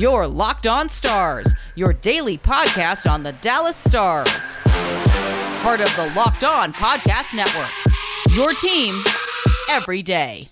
Your Locked On Stars, your daily podcast on the Dallas Stars. Part of the Locked On Podcast Network. Your team every day.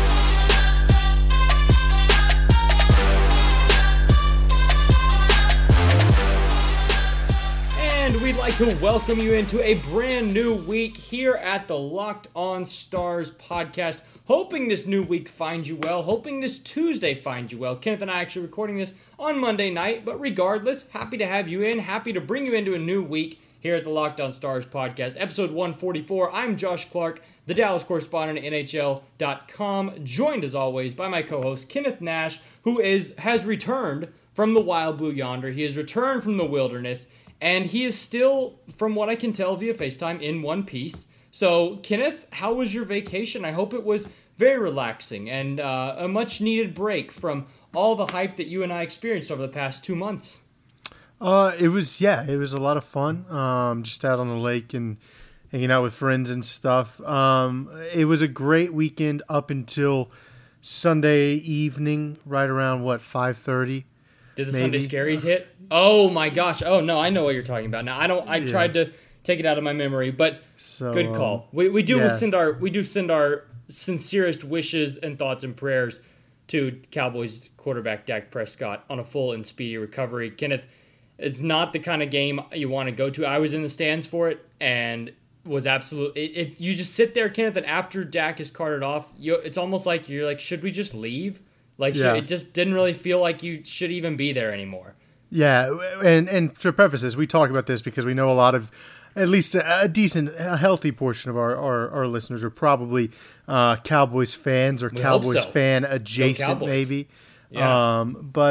And we'd like to welcome you into a brand new week here at the Locked On Stars podcast. Hoping this new week finds you well. Hoping this Tuesday finds you well. Kenneth and I actually recording this on Monday night. But regardless, happy to have you in. Happy to bring you into a new week here at the Locked On Stars podcast. Episode 144. I'm Josh Clark, the Dallas correspondent at NHL.com. Joined as always by my co-host Kenneth Nash, who has returned from the wild blue yonder. He has returned from the wilderness. And he is still, from what I can tell via FaceTime, in one piece. So, Kenneth, how was your vacation? I hope it was very relaxing and a much-needed break from all the hype that you and I experienced over the past 2 months. It was a lot of fun. Just out on the lake and hanging out with friends and stuff. It was a great weekend up until Sunday evening, right around 5:30. Did the maybe? Sunday scaries hit? Oh my gosh! Oh no, I know what you're talking about now. I tried to take it out of my memory, but good call. We do send our sincerest wishes and thoughts and prayers to Cowboys quarterback Dak Prescott on a full and speedy recovery. Kenneth, it's not the kind of game you want to go to. I was in the stands for it and was absolutely. You just sit there, Kenneth, and after Dak is carted off, it's almost like you're like, should we just leave? It just didn't really feel like you should even be there anymore. Yeah, and to preface this, we talk about this because we know a lot of, at least a healthy portion of our listeners are probably Cowboys fans or Cowboys fan adjacent, maybe. Yeah.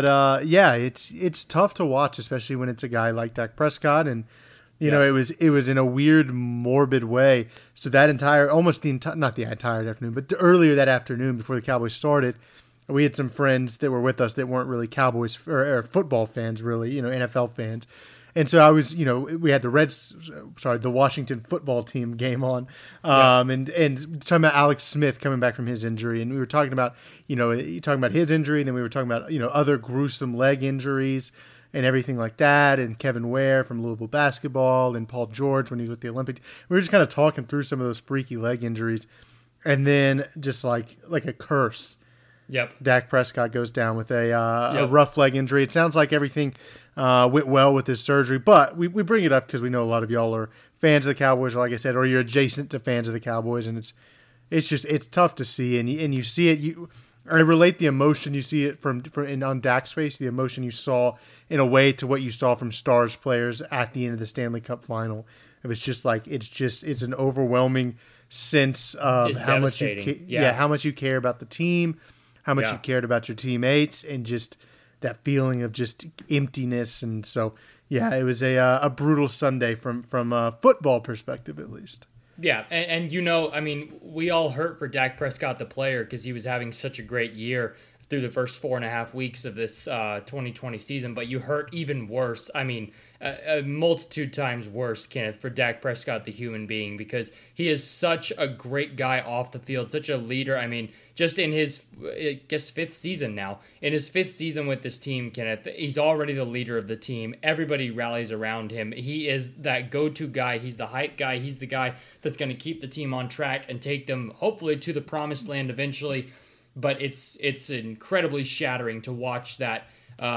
It's tough to watch, especially when it's a guy like Dak Prescott, and you know it was in a weird, morbid way. So that not the entire afternoon, but earlier that afternoon before the Cowboys started, we had some friends that were with us that weren't really Cowboys or football fans, really, NFL fans. And so I was, we had the Washington football team game on, and talking about Alex Smith coming back from his injury. And we were talking about, his injury, and then we were talking about, other gruesome leg injuries and everything like that. And Kevin Ware from Louisville basketball and Paul George when he was with the Olympics. We were just kind of talking through some of those freaky leg injuries. And then just like a curse. Yep. Dak Prescott goes down with a rough leg injury. It sounds like everything went well with his surgery, but we bring it up because we know a lot of y'all are fans of the Cowboys, or like I said, or you're adjacent to fans of the Cowboys, and it's tough to see, and you see it. I relate the emotion you see it on Dak's face, the emotion you saw in a way to what you saw from Stars players at the end of the Stanley Cup final. It was just like it's an overwhelming sense of how much you care about the team. How much you cared about your teammates, and just that feeling of just emptiness. And so, it was a brutal Sunday from a football perspective, at least. Yeah, and we all hurt for Dak Prescott, the player, because he was having such a great year through the first 4.5 weeks of this 2020 season. But you hurt even worse. A multitude times worse, Kenneth, for Dak Prescott, the human being, because he is such a great guy off the field, such a leader. Just in his, fifth season now. In his fifth season with this team, Kenneth, he's already the leader of the team. Everybody rallies around him. He is that go-to guy. He's the hype guy. He's the guy that's going to keep the team on track and take them, hopefully, to the promised land eventually. But it's incredibly shattering to watch that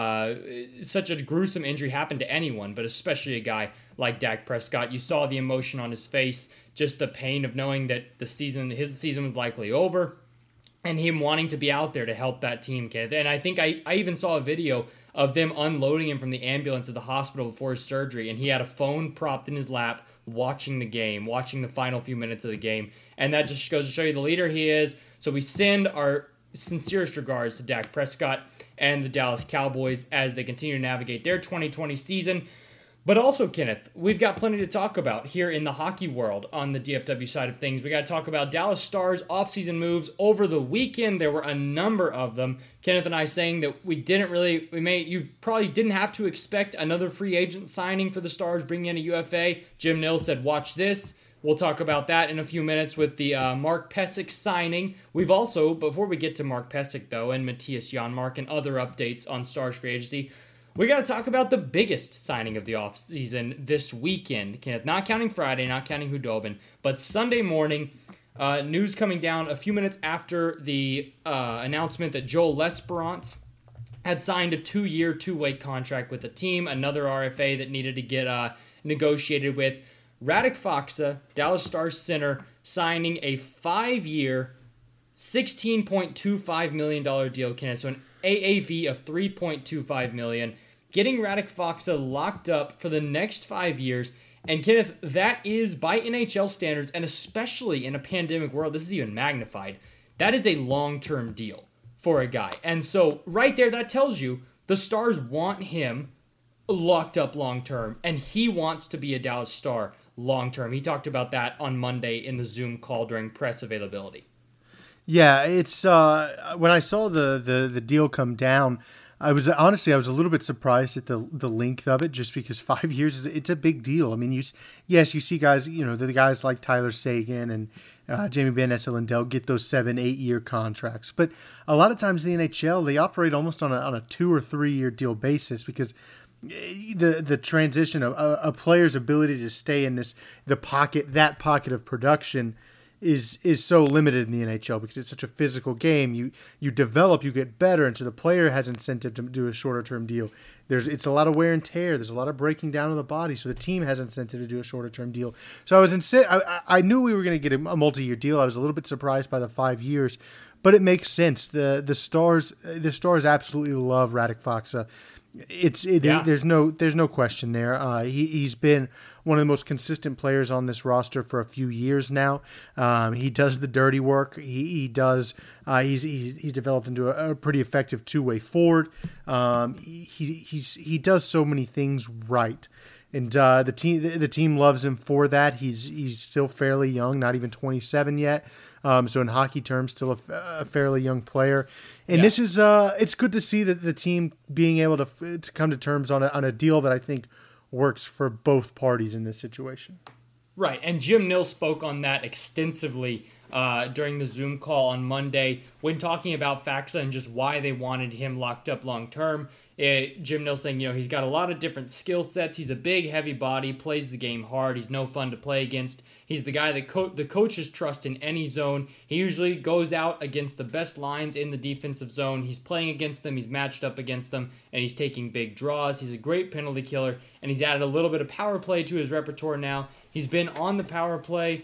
such a gruesome injury happen to anyone, but especially a guy like Dak Prescott. You saw the emotion on his face, just the pain of knowing that his season was likely over. And him wanting to be out there to help that team, Kenneth. And I think I even saw a video of them unloading him from the ambulance at the hospital before his surgery. And he had a phone propped in his lap watching the game, watching the final few minutes of the game. And that just goes to show you the leader he is. So we send our sincerest regards to Dak Prescott and the Dallas Cowboys as they continue to navigate their 2020 season. But also, Kenneth, we've got plenty to talk about here in the hockey world on the DFW side of things. We got to talk about Dallas Stars offseason moves over the weekend. There were a number of them. Kenneth and I saying that you probably didn't have to expect another free agent signing for the Stars bringing in a UFA. Jim Nils said, watch this. We'll talk about that in a few minutes with the Mark Pysyk signing. We've also, before we get to Mark Pysyk, though, and Matthias Janmark and other updates on Stars free agency, we got to talk about the biggest signing of the offseason this weekend. Kenneth, not counting Friday, not counting Khudobin, but Sunday morning, news coming down a few minutes after the announcement that Joel L'Esperance had signed a 2-year, 2-way contract with the team, another RFA that needed to get negotiated with. Radek Faksa, Dallas Stars center, signing a 5-year, $16.25 million deal, Kenneth. So an AAV of $3.25 million. Getting Radek Faksa locked up for the next 5 years. And Kenneth, that is, by NHL standards, and especially in a pandemic world, this is even magnified, that is a long-term deal for a guy. And so right there, that tells you the Stars want him locked up long-term, and he wants to be a Dallas Star long-term. He talked about that on Monday in the Zoom call during press availability. Yeah, it's when I saw the deal come down, I was a little bit surprised at the length of it, just because 5 years it's a big deal. I mean, you see guys, the guys like Tyler Seguin and Jamie Benn, Lindell get those 7-8 year contracts, but a lot of times in the NHL they operate almost on a 2 or 3 year deal basis, because the transition of a player's ability to stay in that pocket of production is so limited in the NHL, because it's such a physical game. You develop, you get better, and so the player has incentive to do a shorter term deal. It's a lot of wear and tear. There's a lot of breaking down of the body, so the team has incentive to do a shorter term deal. So I knew we were going to get a multi-year deal. I was a little bit surprised by the 5 years, but it makes sense. The Stars absolutely love Radek Faksa. There's no question there. He's been one of the most consistent players on this roster for a few years now. He does the dirty work. He does. He's developed into a pretty effective 2-way forward. He does so many things right, and the team loves him for that. He's still fairly young, not even 27 yet. So in hockey terms, still a fairly young player. And This is it's good to see that the team being able to come to terms on a deal that I think works for both parties in this situation. Right, and Jim Nill spoke on that extensively during the Zoom call on Monday when talking about Faksa and just why they wanted him locked up long term. Jim Nill saying, he's got a lot of different skill sets. He's a big, heavy body, plays the game hard. He's no fun to play against. He's the guy that the coaches trust in any zone. He usually goes out against the best lines in the defensive zone. He's playing against them. He's matched up against them, and he's taking big draws. He's a great penalty killer, and he's added a little bit of power play to his repertoire now. He's been on the power play.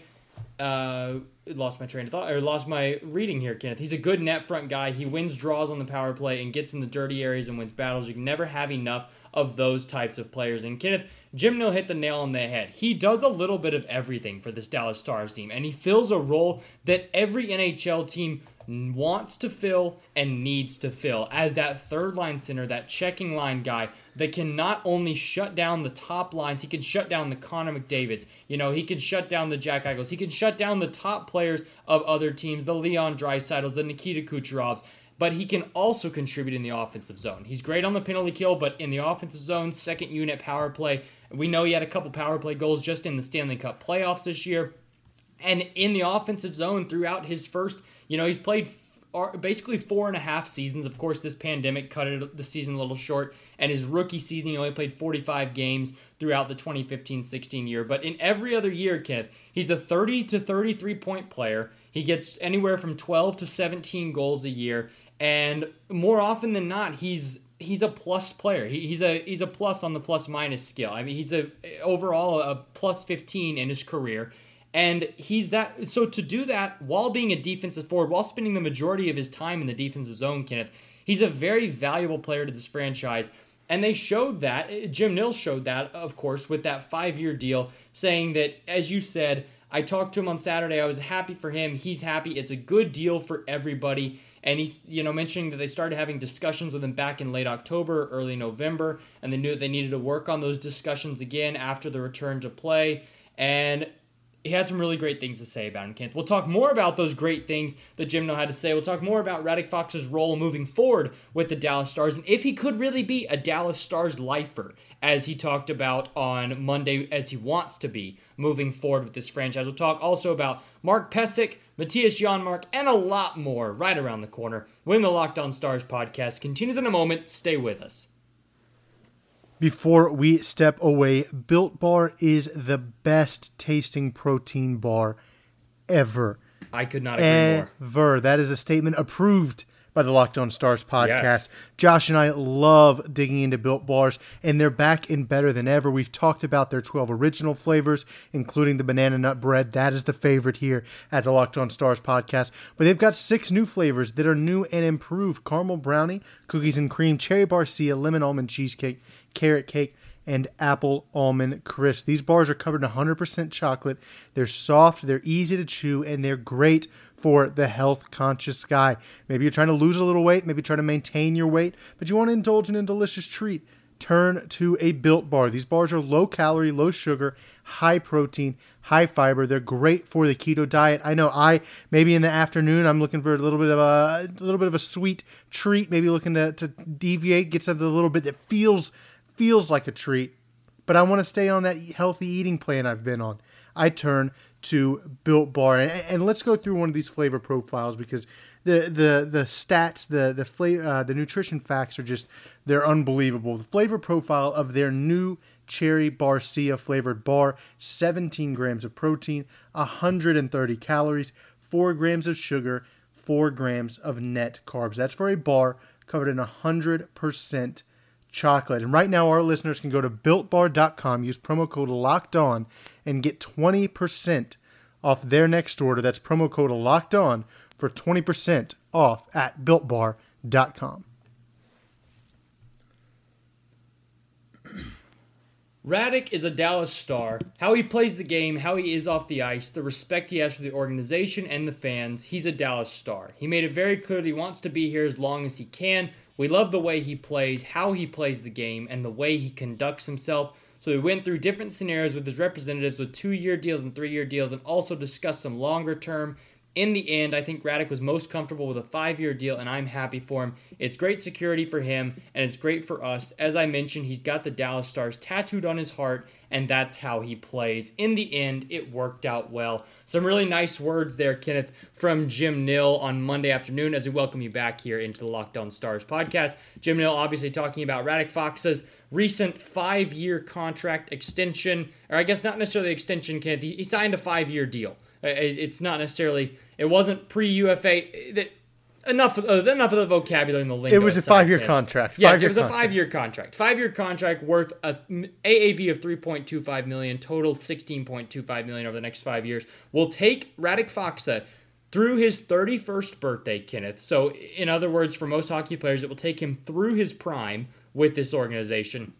Lost my train of thought, or lost my reading here, Kenneth. He's a good net front guy. He wins draws on the power play and gets in the dirty areas and wins battles. You can never have enough of those types of players. And Kenneth, Jim Nill hit the nail on the head. He does a little bit of everything for this Dallas Stars team, and he fills a role that every NHL team wants to fill and needs to fill as that third line center, that checking line guy that can not only shut down the top lines, he can shut down the Connor McDavids, he can shut down the Jack Eichels, he can shut down the top players of other teams, the Leon Draisaitl's, the Nikita Kucherovs, but he can also contribute in the offensive zone. He's great on the penalty kill, but in the offensive zone, second unit power play, we know he had a couple power play goals just in the Stanley Cup playoffs this year, and in the offensive zone throughout his first, he's played basically 4.5 seasons. Of course, this pandemic cut the season a little short, and his rookie season, he only played 45 games throughout the 2015-16 year. But in every other year, Kenneth, he's a 30 to 33 point player. He gets anywhere from 12 to 17 goals a year, and more often than not, he's a plus player. He's a plus on the plus minus scale. I mean, he's overall a plus 15 in his career. And he's that. So to do that while being a defensive forward, while spending the majority of his time in the defensive zone, Kenneth, he's a very valuable player to this franchise. And they showed that. Jim Nill showed that, of course, with that 5-year deal, saying that, as you said, I talked to him on Saturday. I was happy for him. He's happy. It's a good deal for everybody. And he's, mentioning that they started having discussions with him back in late October, early November, and they knew that they needed to work on those discussions again after the return to play. And he had some really great things to say about him, Kenneth. We'll talk more about those great things that Jim Nill had to say. We'll talk more about Radek Faksa's role moving forward with the Dallas Stars and if he could really be a Dallas Stars lifer, as he talked about on Monday, as he wants to be moving forward with this franchise. We'll talk also about Mark Pysyk, Matthias Janmark, and a lot more right around the corner when the Locked On Stars podcast continues in a moment. Stay with us. Before we step away, Built Bar is the best tasting protein bar ever. I could not agree more. That is a statement approved by the Locked On Stars podcast. Yes. Josh and I love digging into Built Bars, and they're back and better than ever. We've talked about their 12 original flavors, including the banana nut bread. That is the favorite here at the Locked On Stars podcast. But they've got 6 new flavors that are new and improved: caramel brownie, cookies and cream, cherry barcia, lemon almond cheesecake, carrot cake, and apple almond crisp. These bars are covered in 100% chocolate. They're soft, they're easy to chew, and they're great for the health-conscious guy. Maybe you're trying to lose a little weight, maybe trying to maintain your weight, but you want to indulge in a delicious treat. Turn to a Built Bar. These bars are low-calorie, low-sugar, high-protein, high-fiber. They're great for the keto diet. I know maybe in the afternoon I'm looking for a little bit of a sweet treat, maybe looking to deviate, get something a little bit that feels like a treat, but I want to stay on that healthy eating plan I've been on. I turn to Built Bar, and let's go through one of these flavor profiles because the stats, the flavor, the nutrition facts are they're unbelievable. The flavor profile of their new cherry barcia flavored bar: 17 grams of protein, 130 calories, 4 grams of sugar, 4 grams of net carbs. That's for a bar covered in 100% chocolate. And right now our listeners can go to BuiltBar.com, use promo code LOCKEDON, and get 20% off their next order. That's promo code LOCKEDON for 20% off at BuiltBar.com. Radek is a Dallas Star. How he plays the game, how he is off the ice, the respect he has for the organization and the fans, he's a Dallas Star. He made it very clear that he wants to be here as long as he can. We love the way he plays, how he plays the game, and the way he conducts himself. So we went through different scenarios with his representatives with 2-year deals and 3-year deals, and also discussed some longer term. In the end, I think Radek was most comfortable with a 5-year deal, and I'm happy for him. It's great security for him, and it's great for us. As I mentioned, he's got the Dallas Stars tattooed on his heart, and that's how he plays. In the end, it worked out well. Some really nice words there, Kenneth, from Jim Nill on Monday afternoon as we welcome you back here into the Locked On Stars podcast. Jim Nill obviously talking about Radek Faksa's recent 5-year contract extension, or I guess not necessarily extension, Kenneth. He signed a 5-year deal. It's not necessarily, it wasn't pre-UFA. Enough of the vocabulary in the lingo. It was a 5-year contract. Yes, it was a 5-year contract. 5-year contract worth an AAV of $3.25 million, total $16.25 million over the next 5 years. Will take Radek Faksa through his 31st birthday, Kenneth. So, in other words, for most hockey players, it will take him through his prime with this organization.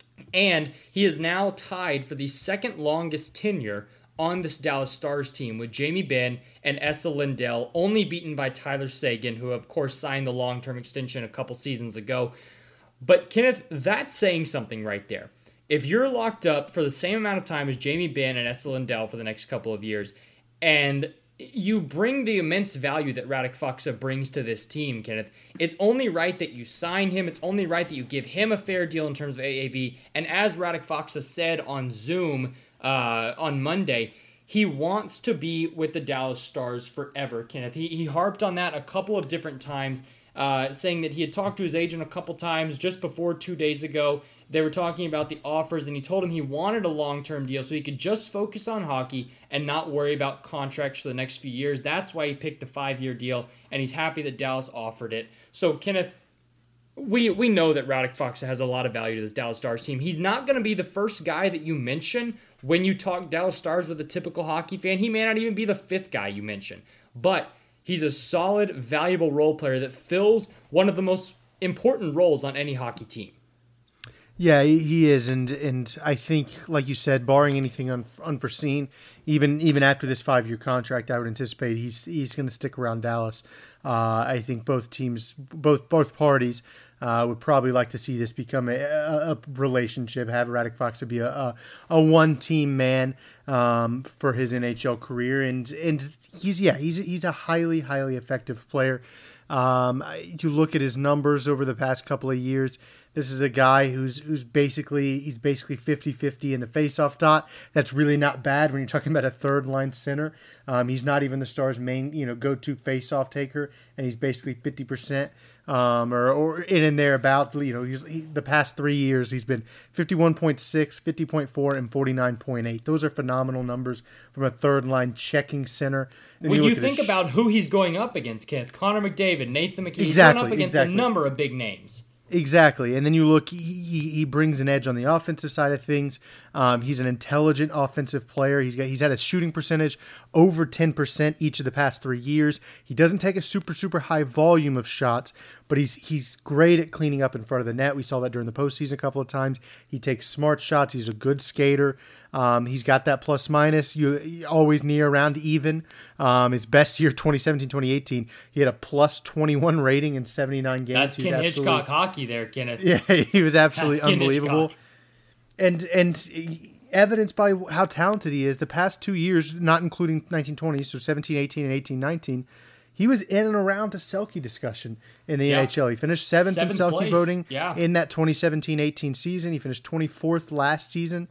And he is now tied for the second longest tenure on this Dallas Stars team with Jamie Benn and Esa Lindell, only beaten by Tyler Seguin, who of course signed the long-term extension a couple seasons ago. But Kenneth, that's saying something right there. If you're locked up for the same amount of time as Jamie Benn and Esa Lindell for the next couple of years, and you bring the immense value that Radek Faksa brings to this team, Kenneth, it's only right that you sign him. It's only right that you give him a fair deal in terms of AAV. And as Radek Faksa said on Zoom on Monday, he wants to be with the Dallas Stars forever, Kenneth. He harped on that a couple of different times, saying that he had talked to his agent a couple times just before 2 days ago. They were talking about the offers, and he told him he wanted a long-term deal so he could just focus on hockey and not worry about contracts for the next few years. That's why he picked the 5-year deal, and he's happy that Dallas offered it. So, Kenneth, we know that Radek Faksa has a lot of value to this Dallas Stars team. He's not going to be the first guy that you mention when you talk Dallas Stars with a typical hockey fan. He may not even be the 5th guy you mention. But he's a solid, valuable role player that fills one of the most important roles on any hockey team. Yeah, he is, and I think, like you said, barring anything unforeseen, even after this 5-year contract, I would anticipate he's going to stick around Dallas. I think both teams, both parties, Would probably like to see this become a relationship, have Radek Faksa be a one-team man for his NHL career, and he's a highly effective player. You look at his numbers over the past couple of years. This is a guy who's basically 50-50 in the faceoff dot. That's really not bad when you're talking about a third line center. He's not even the Stars' main go-to faceoff taker, and he's basically 50%. Or in and there about, the past 3 years, he's been 51.6, 50.4, and 49.8. Those are phenomenal numbers from a third line checking center. And when you think about who he's going up against, Kenneth, Connor McDavid, Nathan McKinnon, he's going up against a number of big names. Exactly. And then you look, he brings an edge on the offensive side of things. He's an intelligent offensive player. He's had a shooting percentage over 10% each of the past 3 years. He doesn't take a super high volume of shots, but he's great at cleaning up in front of the net. We saw that during the postseason a couple of times. He takes smart shots. He's a good skater. He's got that plus minus. You always near around even. His best year, 2017-2018, he had a plus 21 rating in 79 games. That's Ken Hitchcock hockey there, Kenneth. Yeah, he was absolutely unbelievable. And evidenced by how talented he is, the past 2 years, not including 1920, so 17-18 and 18-19, he was in and around the Selke discussion in the NHL. He finished seventh in Selke voting in that 2017-18 season. He finished 24th last season,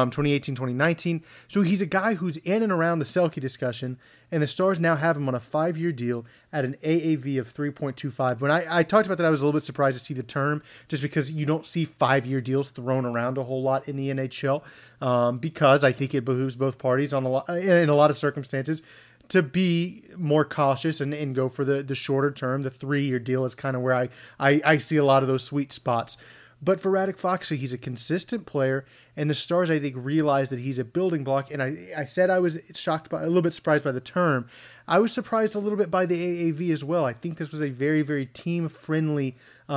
2018-2019. So he's a guy who's in and around the Selke discussion, and the Stars now have him on a 5-year deal at an AAV of 3.25. When I talked about that, I was a little bit surprised to see the term, just because you don't see 5-year deals thrown around a whole lot in the NHL, because I think it behooves both parties in a lot of circumstances to be more cautious and go for the shorter term. The 3-year deal is kind of where I see a lot of those sweet spots. But for Radek Faksa, he's a consistent player, and the Stars, I think, realize that he's a building block. And I said I was a little bit surprised by the term. I was surprised a little bit by the AAV as well. I think this was a very, very team-friendly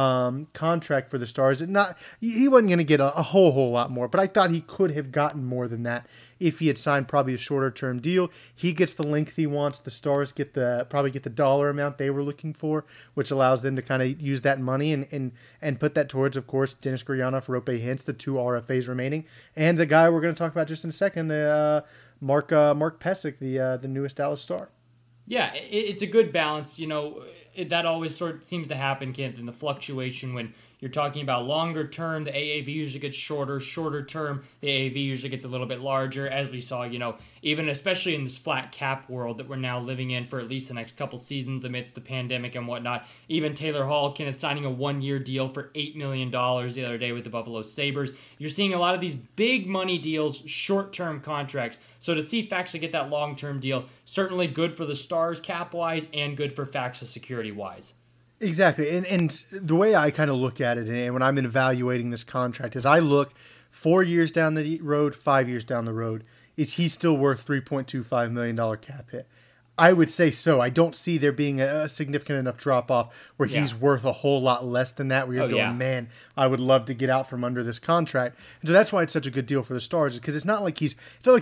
contract for the Stars. He wasn't going to get a whole lot more, but I thought he could have gotten more than that if he had signed probably a shorter term deal. He gets the length he wants. The Stars probably get the dollar amount they were looking for, which allows them to kind of use that money and put that towards, of course, Denis Gurianov, Roope Hintz, the 2 RFAs remaining, and the guy we're going to talk about just in a second, the Mark Pysyk, the newest Dallas Star. Yeah, it's a good balance. That always sort of seems to happen, Kent, in the fluctuation when you're talking about longer term, the AAV usually gets shorter term, the AAV usually gets a little bit larger, as we saw, even especially in this flat cap world that we're now living in for at least the next couple seasons amidst the pandemic and whatnot. Even Taylor Hall, Kenneth, signing a 1-year deal for $8 million the other day with the Buffalo Sabres. You're seeing a lot of these big money deals, short-term contracts. So to see Faksa get that long-term deal, certainly good for the Stars cap-wise and good for Faksa security-wise. Exactly. And the way I kind of look at it, and when I'm evaluating this contract, is I look 4 years down the road, 5 years down the road. Is he still worth $3.25 million cap hit? I would say so. I don't see there being a significant enough drop-off where he's worth a whole lot less than that, where you're going, man, I would love to get out from under this contract. And so that's why it's such a good deal for the Stars, because it's not like he's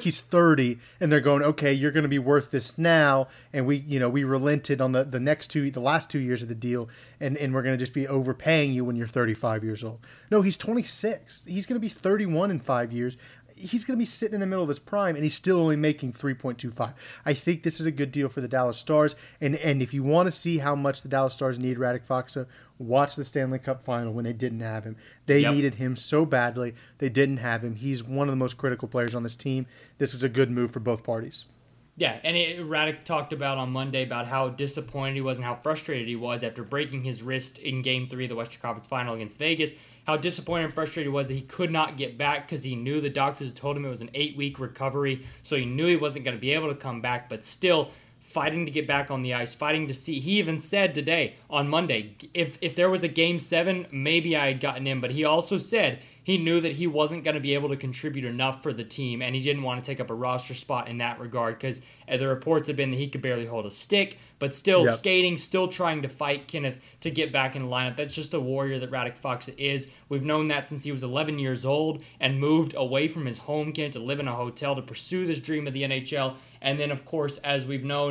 30 and they're going, okay, you're going to be worth this now, and we relented on the last 2 years of the deal, and we're going to just be overpaying you when you're 35 years old. No, he's 26. He's going to be 31 in 5 years. He's going to be sitting in the middle of his prime, and he's still only making 3.25. I think this is a good deal for the Dallas Stars, and if you want to see how much the Dallas Stars need Radek Faksa, watch the Stanley Cup Final when they didn't have him. They needed him so badly. They didn't have him. He's one of the most critical players on this team. This was a good move for both parties. Yeah, and Radek talked about on Monday about how disappointed he was and how frustrated he was after breaking his wrist in Game 3 of the Western Conference Final against Vegas. How disappointed and frustrated he was that he could not get back because he knew the doctors had told him it was an 8-week recovery, so he knew he wasn't going to be able to come back, but still fighting to get back on the ice, fighting to see. He even said today, on Monday, if there was a Game 7, maybe I had gotten in, but he also said he knew that he wasn't going to be able to contribute enough for the team, and he didn't want to take up a roster spot in that regard because the reports have been that he could barely hold a stick, but still skating, still trying to fight, Kenneth, to get back in the lineup. That's just the warrior that Radek Faksa is. We've known that since he was 11 years old and moved away from his home, Kenneth, to live in a hotel to pursue this dream of the NHL. And then, of course, as we've known,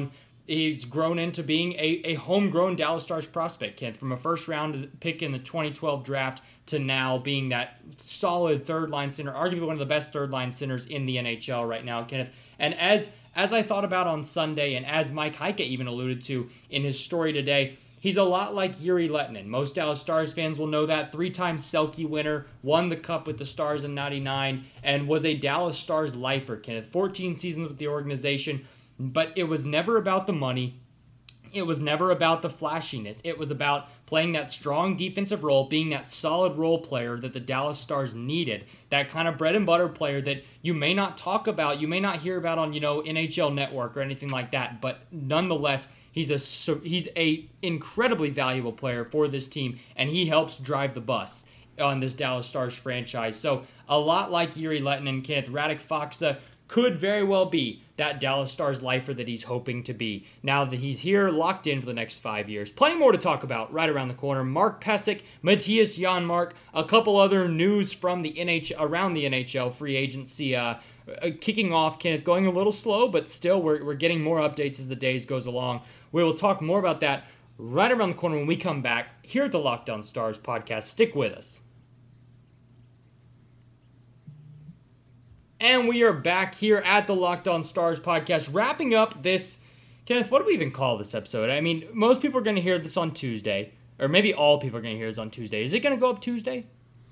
he's grown into being a homegrown Dallas Stars prospect, Kent, from a first-round pick in the 2012 draft to now being that solid third-line center, arguably one of the best third-line centers in the NHL right now, Kenneth. And as I thought about on Sunday, and as Mike Heika even alluded to in his story today, he's a lot like Jere Lehtinen. Most Dallas Stars fans will know that. 3-time Selke winner, won the Cup with the Stars in '99, and was a Dallas Stars lifer, Kenneth. 14 seasons with the organization, but it was never about the money. It was never about the flashiness. It was about playing that strong defensive role, being that solid role player that the Dallas Stars needed. That kind of bread and butter player that you may not talk about, you may not hear about on, NHL Network or anything like that, but nonetheless, he's a incredibly valuable player for this team, and he helps drive the bus on this Dallas Stars franchise. So a lot like Jere Lehtinen, Kenneth, Radek Faksa could very well be that Dallas Stars lifer that he's hoping to be now that he's here locked in for the next 5 years. Plenty more to talk about right around the corner. Mark Pysyk, Matthias Janmark, a couple other news from the around the NHL free agency kicking off, Kenneth, going a little slow, but still we're getting more updates as the days goes along. We will talk more about that right around the corner when we come back here at the Locked On Stars podcast. Stick with us. And we are back here at the Locked On Stars podcast, wrapping up this, Kenneth, what do we even call this episode? I mean, most people are going to hear this on Tuesday, or maybe all people are going to hear this on Tuesday. Is it going to go up Tuesday?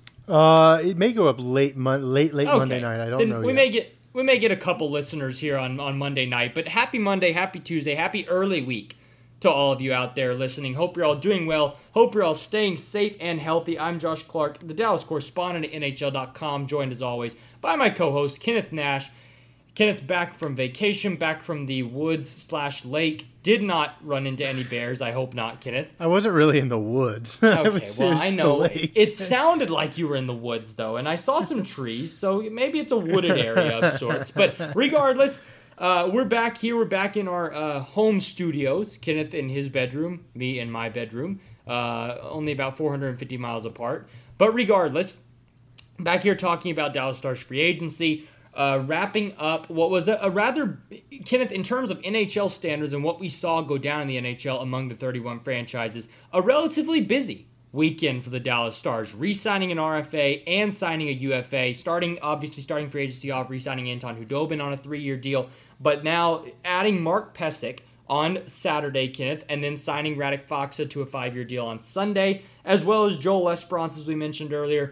It may go up late Monday night. I don't know we yet. We may get a couple listeners here on Monday night, but happy Monday, happy Tuesday, happy early week to all of you out there listening. Hope you're all doing well. Hope you're all staying safe and healthy. I'm Josh Clark, the Dallas correspondent at NHL.com, joined as always by my co-host, Kenneth Nash. Kenneth's back from vacation, back from the woods/lake. Did not run into any bears. I hope not, Kenneth. I wasn't really in the woods. Okay, well, I know. It sounded like you were in the woods, though, and I saw some trees, so maybe it's a wooded area of sorts. But regardless, we're back here. We're back in our home studios. Kenneth in his bedroom, me in my bedroom, only about 450 miles apart. But regardless, back here talking about Dallas Stars free agency, wrapping up what was a rather, Kenneth, in terms of NHL standards and what we saw go down in the NHL among the 31 franchises, a relatively busy weekend for the Dallas Stars, re-signing an RFA and signing a UFA, starting free agency off, re-signing Anton Khudobin on a 3-year deal, but now adding Mark Pysyk on Saturday, Kenneth, and then signing Radek Faksa to a 5-year deal on Sunday, as well as Joel Esperance, as we mentioned earlier.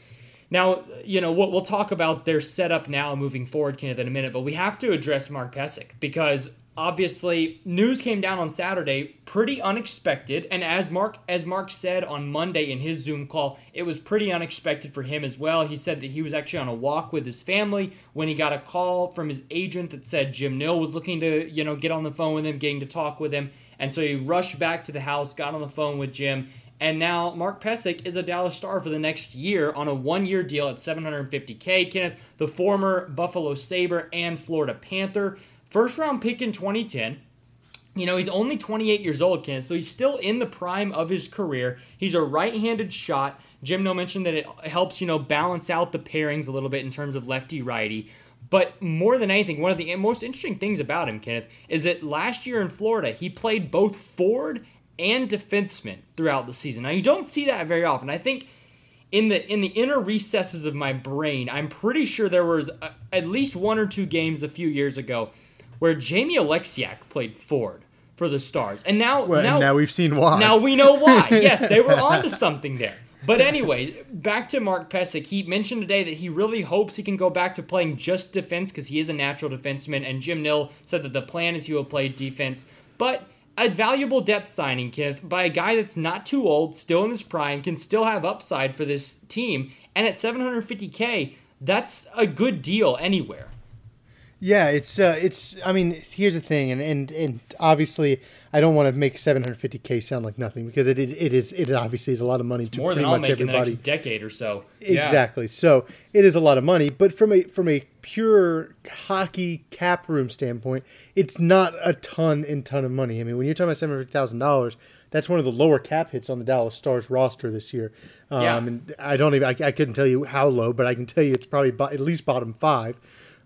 Now, we'll talk about their setup now moving forward, Kenneth, in a minute, but we have to address Mark Pysyk because obviously news came down on Saturday, pretty unexpected, and as Mark said on Monday in his Zoom call, it was pretty unexpected for him as well. He said that he was actually on a walk with his family when he got a call from his agent that said Jim Nill was looking to, get on the phone with him, getting to talk with him, and so he rushed back to the house, got on the phone with Jim. And now Mark Pysyk is a Dallas Star for the next year on a 1-year deal at $750K. Kenneth, the former Buffalo Sabre and Florida Panther, first-round pick in 2010. He's only 28 years old, Kenneth, so he's still in the prime of his career. He's a right-handed shot. Jim Nill mentioned that it helps, balance out the pairings a little bit in terms of lefty-righty. But more than anything, one of the most interesting things about him, Kenneth, is that last year in Florida, he played both forward and defenseman throughout the season. Now, you don't see that very often. I think in the inner recesses of my brain, I'm pretty sure there was at least 1 or 2 games a few years ago where Jamie Alexiak played forward for the Stars. And now we've seen why. Now we know why. Yes, they were onto something there. But anyway, back to Mark Pysyk. He mentioned today that he really hopes he can go back to playing just defense because he is a natural defenseman. And Jim Nill said that the plan is he will play defense. But a valuable depth signing, Kenneth, by a guy that's not too old, still in his prime, can still have upside for this team. And at $750K, that's a good deal anywhere. Yeah, it's. I mean, here's the thing, and obviously, I don't want to make $750K sound like nothing because it obviously is a lot of money it's to more pretty than I'll much make everybody. In the next decade or so. Exactly. Yeah. So it is a lot of money, but from a pure hockey cap room standpoint, it's not a ton of money. I mean, when you're talking about $750,000, that's one of the lower cap hits on the Dallas Stars roster this year. And I couldn't tell you how low, but I can tell you it's probably at least bottom 5.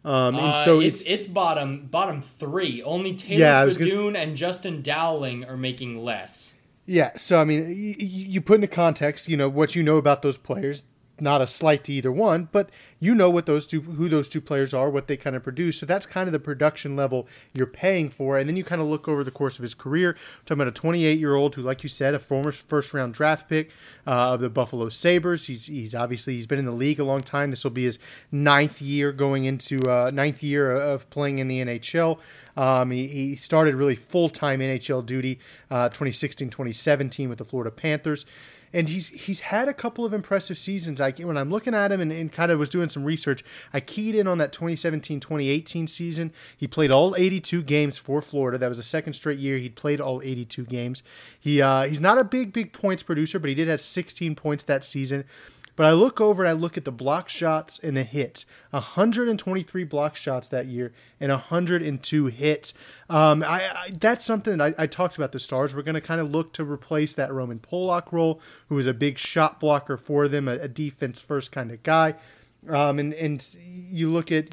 And so it's bottom three. Only Taylor Fadoon and Justin Dowling are making less. Yeah, so I mean, you put into context, what you know about those players. Not a slight to either one, but who those two players are, what they kind of produce. So that's kind of the production level you're paying for. And then you kind of look over the course of his career. We're talking about a 28-year-old who, like you said, a former first-round draft pick of the Buffalo Sabres. He's been in the league a long time. This will be his ninth year of playing in the NHL. He started really full-time NHL duty 2016-2017 with the Florida Panthers. And he's had a couple of impressive seasons. When I'm looking at him and kind of was doing some research, I keyed in on that 2017-2018 season. He played all 82 games for Florida. That was the second straight year he'd played all 82 games. He's not a big points producer, but he did have 16 points that season. But I look over and I look at the block shots and the hits. 123 block shots that year and 102 hits. That's something that I talked about the Stars. We're going to kind of look to replace that Roman Polak role, who was a big shot blocker for them, a defense first kind of guy. And you look at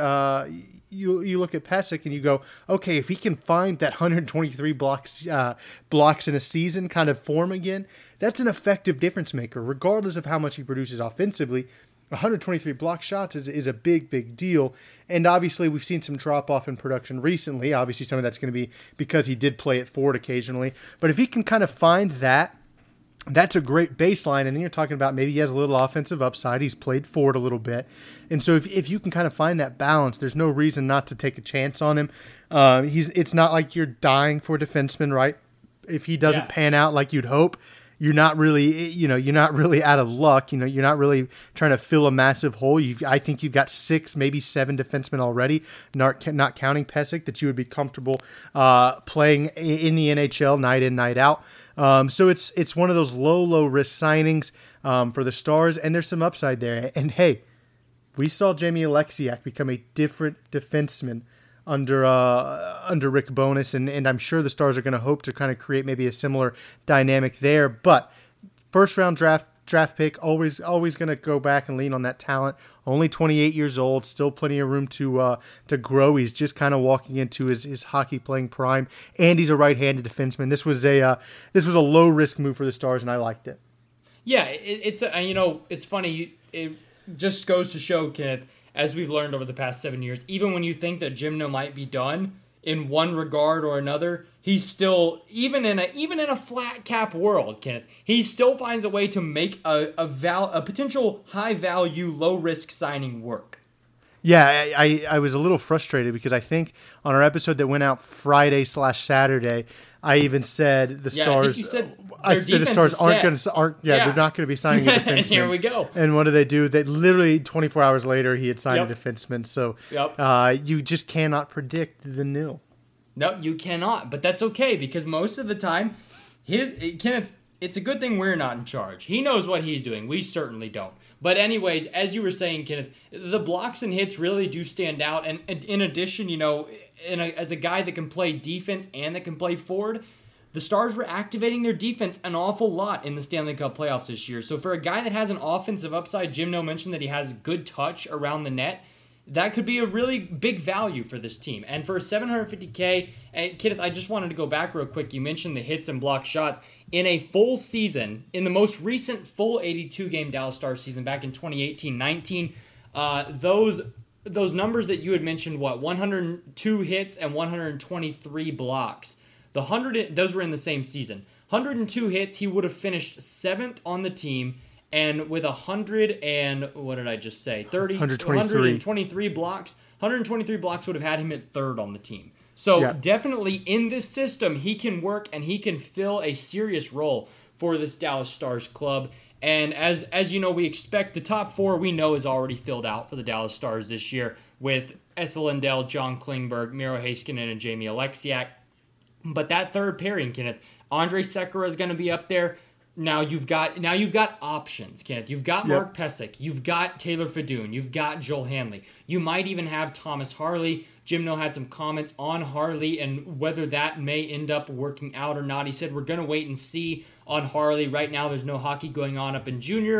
Pysyk and you go, okay, if he can find that 123 blocks in a season kind of form again, that's an effective difference maker, regardless of how much he produces offensively. 123 block shots is a big deal. And obviously we've seen some drop off in production recently. Obviously some of that's going to be because he did play at forward occasionally. But if he can kind of find that, that's a great baseline. And then you're talking about maybe he has a little offensive upside. He's played forward a little bit. And so if you can kind of find that balance, there's no reason not to take a chance on him. It's not like you're dying for a defenseman, right? If he doesn't pan out like you'd hope, you're not really out of luck. You're not really trying to fill a massive hole. I think you've got 6, maybe 7 defensemen already, not counting Pysyk, that you would be comfortable playing in the NHL night in, night out. So it's one of those low risk signings for the Stars, and there's some upside there. And hey, we saw Jamie Alexiak become a different defenseman under Rick Bowness, and I'm sure the Stars are going to hope to kind of create maybe a similar dynamic there. But first round draft pick, always going to go back and lean on that talent. Only 28 years old, still plenty of room to grow. He's just kind of walking into his hockey playing prime, and he's a right-handed defenseman. This was a low risk move for the Stars, and I liked it. Yeah, it's funny. It just goes to show, Kenneth, as we've learned over the past 7 years, even when you think that Gimno might be done in one regard or another, he's still, even in a flat cap world, Kenneth, he still finds a way to make a potential high value, low risk signing work. Yeah, I was a little frustrated because I think on our episode that went out Friday/Saturday, I even said the Stars. I said the Stars aren't. They're not going to be signing a defenseman. And here we go. And what do? They literally 24 hours later he had signed a defenseman. So you just cannot predict the nil. No, you cannot. But that's okay because most of the time, Kenneth, it's a good thing we're not in charge. He knows what he's doing. We certainly don't. But anyways, as you were saying, Kenneth, the blocks and hits really do stand out. And in addition, as a guy that can play defense and that can play forward, the Stars were activating their defense an awful lot in the Stanley Cup playoffs this year. So for a guy that has an offensive upside, Gimno mentioned that he has good touch around the net. That could be a really big value for this team. And for $750K, and Kenneth, I just wanted to go back real quick. You mentioned the hits and block shots. In a full season, in the most recent full 82-game Dallas Stars season back in 2018-19, those numbers that you had mentioned, 102 hits and 123 blocks. Those were in the same season. 102 hits, he would have finished 7th on the team. And with 123 blocks, 123 blocks would have had him at 3rd on the team. So definitely in this system, he can work and he can fill a serious role for this Dallas Stars club. And as you know, we expect the top 4 we know is already filled out for the Dallas Stars this year with Esa Lindell, John Klingberg, Miro Heiskanen, and Jamie Alexiak. But that third pairing, Kenneth, Andrej Sekera is going to be up there. Now you've got options, Kenneth. You've got Mark Pysyk. You've got Taylor Fadoon. You've got Joel Hanley. You might even have Thomas Harley. Gimno had some comments on Harley and whether that may end up working out or not. He said, we're going to wait and see on Harley. Right now there's no hockey going on up in junior.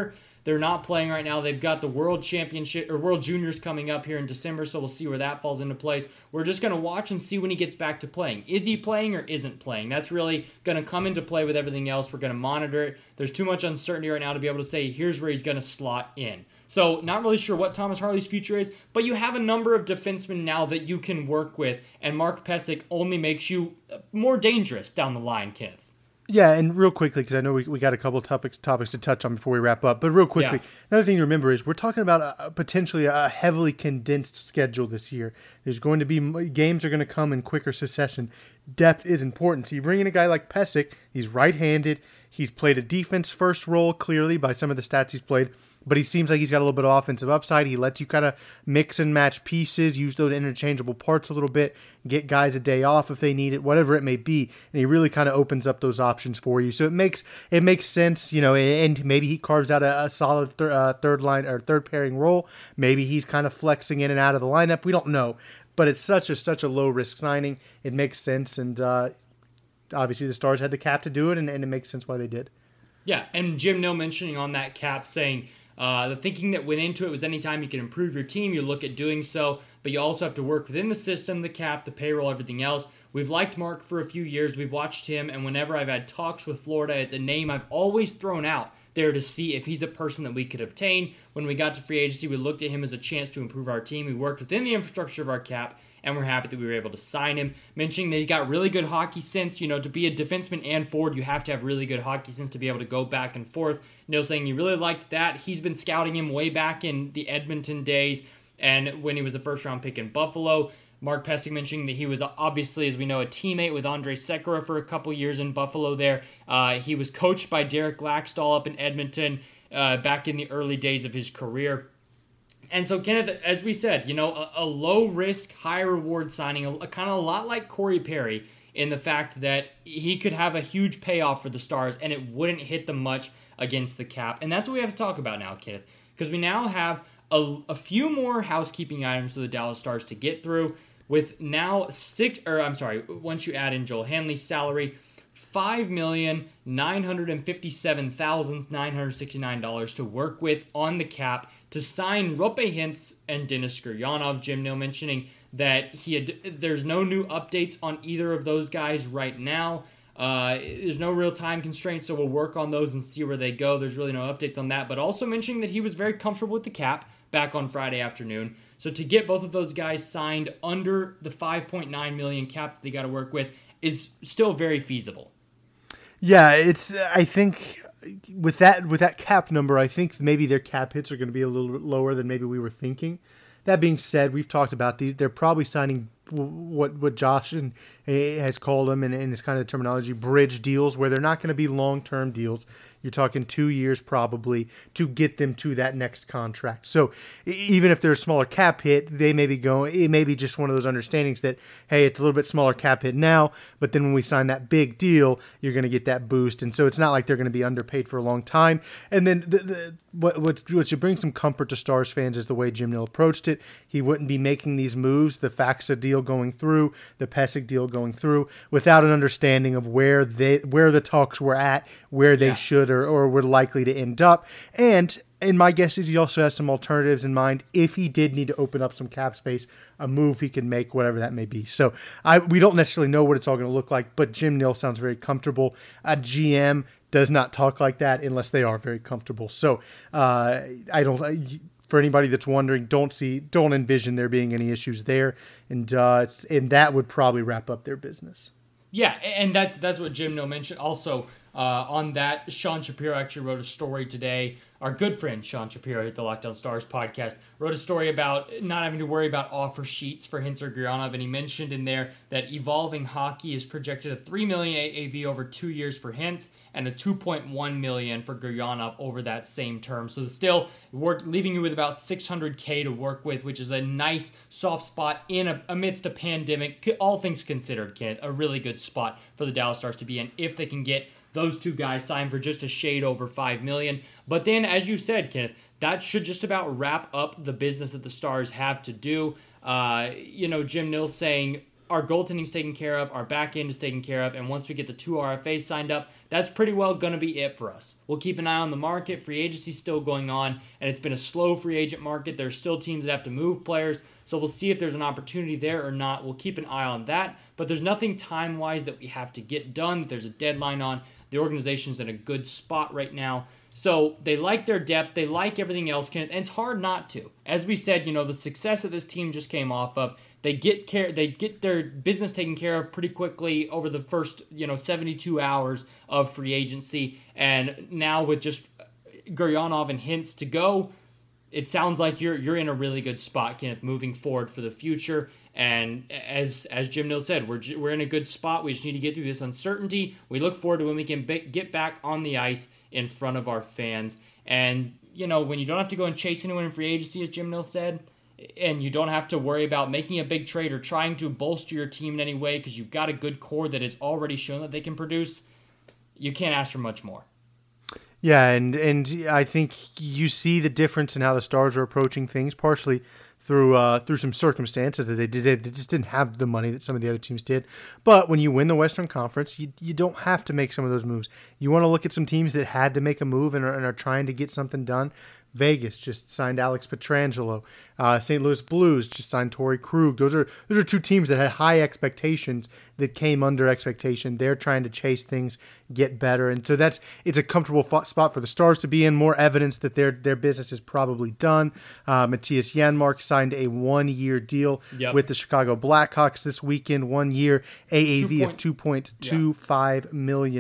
They're not playing right now. They've got the World Championship or World Juniors coming up here in December, so we'll see where that falls into place. We're just going to watch and see when he gets back to playing. Is he playing or isn't playing? That's really going to come into play with everything else. We're going to monitor it. There's too much uncertainty right now to be able to say, here's where he's going to slot in. So not really sure what Thomas Harley's future is, but you have a number of defensemen now that you can work with, and Mark Pysyk only makes you more dangerous down the line, Kenneth. Yeah, and real quickly, because I know we got a couple of topics to touch on before we wrap up, but real quickly, Another thing to remember is we're talking about potentially a heavily condensed schedule this year. There's going to be games are going to come in quicker succession. Depth is important. So you bring in a guy like Pysyk, he's right-handed, he's played a defense-first role, clearly, by some of the stats he's played, but he seems like he's got a little bit of offensive upside. He lets you kind of mix and match pieces, use those interchangeable parts a little bit, get guys a day off if they need it, whatever it may be. And he really kind of opens up those options for you. So it makes sense, and maybe he carves out a solid third line or third pairing role. Maybe he's kind of flexing in and out of the lineup. We don't know. But it's such a low risk signing. It makes sense. And obviously the Stars had the cap to do it, and it makes sense why they did. Yeah, and Jim Nill mentioning on that cap saying, the thinking that went into it was anytime you can improve your team, you look at doing so, but you also have to work within the system, the cap, the payroll, everything else. We've liked Mark for a few years. We've watched him, and whenever I've had talks with Florida, it's a name I've always thrown out there to see if he's a person that we could obtain. When we got to free agency, we looked at him as a chance to improve our team. We worked within the infrastructure of our cap, and we're happy that we were able to sign him. Mentioning that he's got really good hockey sense. To be a defenseman and forward, you have to have really good hockey sense to be able to go back and forth. Neil saying he really liked that. He's been scouting him way back in the Edmonton days and when he was a first-round pick in Buffalo. Mark Pysyk mentioning that he was obviously, as we know, a teammate with Andrei Sekera for a couple years in Buffalo there. He was coached by Derek Laxdal up in Edmonton back in the early days of his career. And so, Kenneth, as we said, a low-risk, high-reward signing, a kind of a lot like Corey Perry in the fact that he could have a huge payoff for the Stars and it wouldn't hit them much against the cap. And that's what we have to talk about now, Kenneth, because we now have a few more housekeeping items for the Dallas Stars to get through with now once you add in Joel Hanley's salary, $5,957,969 to work with on the cap to sign Roope Hintz and Denis Gurianov. Jim Nill mentioning that there's no new updates on either of those guys right now. There's no real time constraints, so we'll work on those and see where they go. There's really no updates on that, but also mentioning that he was very comfortable with the cap back on Friday afternoon. So to get both of those guys signed under the $5.9 million cap that they got to work with is still very feasible. Yeah, I think with that cap number, I think maybe their cap hits are going to be a little bit lower than maybe we were thinking. That being said, we've talked about these. They're probably signing what Josh has called them, and his kind of terminology, bridge deals, where they're not going to be long-term deals. You're talking 2 years probably to get them to that next contract. So even if they're a smaller cap hit, they may be going. It may be just one of those understandings that, hey, it's a little bit smaller cap hit now, but then when we sign that big deal, you're going to get that boost. And so it's not like they're going to be underpaid for a long time. And then what should bring some comfort to Stars fans is the way Jim Nill approached it. He wouldn't be making these moves, the Faxa deal going through, the Pysyk deal going through, without an understanding of where the talks were at, where they should or were likely to end up. And my guess is he also has some alternatives in mind if he did need to open up some cap space, a move he can make, whatever that may be. So we don't necessarily know what it's all going to look like, but Jim Nill sounds very comfortable. A GM does not talk like that unless they are very comfortable. So for anybody that's wondering, don't envision there being any issues there, and that would probably wrap up their business. Yeah, and that's what Jim Nill mentioned. Also, on that, Sean Shapiro actually wrote a story today. Our good friend Sean Shapiro at the Locked On Stars podcast wrote a story about not having to worry about offer sheets for Hintz or Gurianov, and he mentioned in there that Evolving Hockey is projected a $3 million AAV over 2 years for Hintz and a $2.1 million for Gurianov over that same term. So still leaving you with about $600K to work with, which is a nice soft spot amidst a pandemic. All things considered, Kenneth, a really good spot for the Dallas Stars to be in if they can get those two guys signed for just a shade over $5 million. But then, as you said, Kenneth, that should just about wrap up the business that the Stars have to do. Jim Nill saying our goaltending's taken care of, our back end is taken care of, and once we get the 2 RFAs signed up, that's pretty well going to be it for us. We'll keep an eye on the market. Free agency's still going on, and it's been a slow free agent market. There's still teams that have to move players, so we'll see if there's an opportunity there or not. We'll keep an eye on that, but there's nothing time-wise that we have to get done, that there's a deadline on. The organization's in a good spot right now. So they like their depth, they like everything else, and it's hard not to. As we said, the success that this team just came off of, they get their business taken care of pretty quickly over the first 72 hours of free agency, and now with just Gurianov and Hintz to go, it sounds like you're in a really good spot, Kenneth, moving forward for the future. And as Jim Nill said, we're in a good spot. We just need to get through this uncertainty. We look forward to when we can get back on the ice in front of our fans. And, when you don't have to go and chase anyone in free agency, as Jim Nill said, and you don't have to worry about making a big trade or trying to bolster your team in any way because you've got a good core that has already shown that they can produce, you can't ask for much more. Yeah, and I think you see the difference in how the Stars are approaching things, partially through some circumstances that they just didn't have the money that some of the other teams did. But when you win the Western Conference, you don't have to make some of those moves. You want to look at some teams that had to make a move and are trying to get something done. Vegas just signed Alex Pietrangelo. St. Louis Blues just signed Torrey Krug. Those are two teams that had high expectations that came under expectation. They're trying to chase things, get better, and so it's a comfortable spot for the Stars to be in. More evidence that their business is probably done. Matthias Janmark signed a 1-year deal with the Chicago Blackhawks this weekend. 1 year AAV of $2.25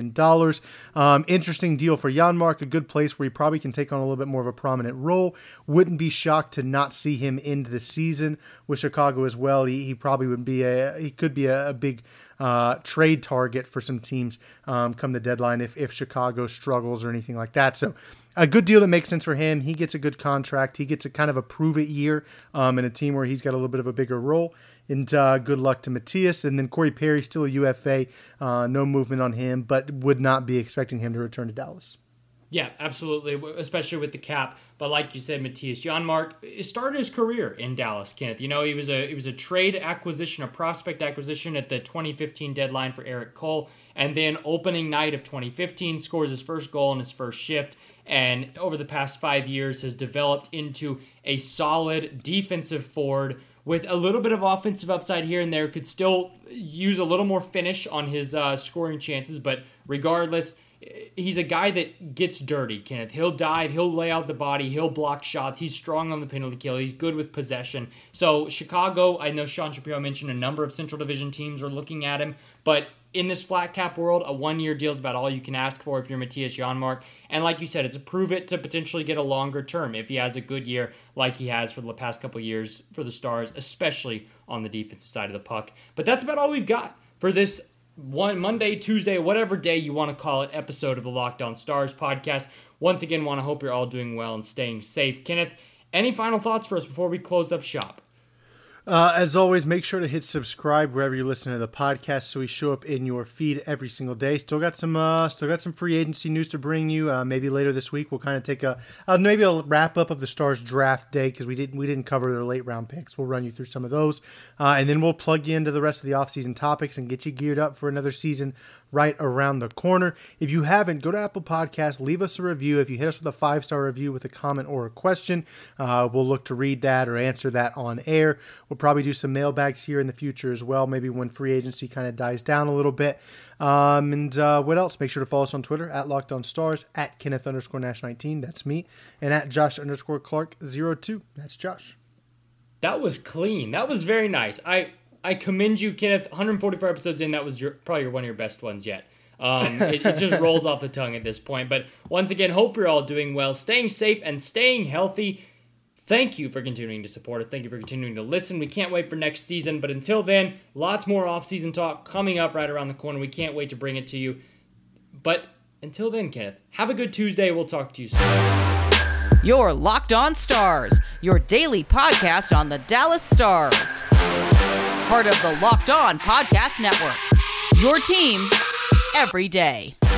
million. Interesting deal for Janmark. A good place where he probably can take on a little bit more of a prominent role. Wouldn't be shocked to not see him into the season with Chicago as well. He probably would be he could be a big trade target for some teams come the deadline if Chicago struggles or anything like that. So a good deal that makes sense for him. He gets a good contract. He gets a kind of a prove-it year in a team where he's got a little bit of a bigger role. And good luck to Matthias. And then Corey Perry, still a UFA. No movement on him, but would not be expecting him to return to Dallas. Yeah, absolutely, especially with the cap. But like you said, Matthias Janmark started his career in Dallas, Kenneth. He was a trade acquisition, a prospect acquisition at the 2015 deadline for Eric Cole. And then opening night of 2015, scores his first goal in his first shift. And over the past 5 years has developed into a solid defensive forward with a little bit of offensive upside here and there. Could still use a little more finish on his scoring chances. But regardless, he's a guy that gets dirty, Kenneth. He'll dive, he'll lay out the body, he'll block shots. He's strong on the penalty kill. He's good with possession. So Chicago, I know Sean Shapiro mentioned a number of Central Division teams are looking at him, but in this flat cap world, a 1-year deal is about all you can ask for if you're Matthias Janmark. And like you said, it's a prove it to potentially get a longer term if he has a good year like he has for the past couple years for the Stars, especially on the defensive side of the puck. But that's about all we've got for this Monday, Tuesday, whatever day you want to call it, episode of the Locked On Stars podcast. Once again, want to hope you're all doing well and staying safe. Kenneth, any final thoughts for us before we close up shop? As always, make sure to hit subscribe wherever you listen to the podcast so we show up in your feed every single day. Still got some free agency news to bring you. Maybe later this week we'll kind of take maybe a wrap up of the Stars draft day because we didn't cover their late round picks. We'll run you through some of those, and then we'll plug you into the rest of the offseason topics and get you geared up for another season right around the corner. If you haven't, go to Apple Podcasts, leave us a review. If you hit us with a 5-star review with a comment or a question, we'll look to read that or answer that on air. We'll probably do some mailbags here in the future as well, maybe when free agency kind of dies down a little bit. And what else? Make sure to follow us on Twitter at LockedOnStars, at Kenneth_Nash19, that's me, and at Josh_Clark02, that's Josh. That was clean. That was very nice. I commend you, Kenneth. 144 episodes in, that was probably one of your best ones yet. It just rolls off the tongue at this point. But once again, hope you're all doing well, staying safe, and staying healthy. Thank you for continuing to support us. Thank you for continuing to listen. We can't wait for next season. But until then, lots more off-season talk coming up right around the corner. We can't wait to bring it to you. But until then, Kenneth, have a good Tuesday. We'll talk to you soon. Your Locked On Stars, your daily podcast on the Dallas Stars. Part of the Locked On Podcast Network. Your team every day.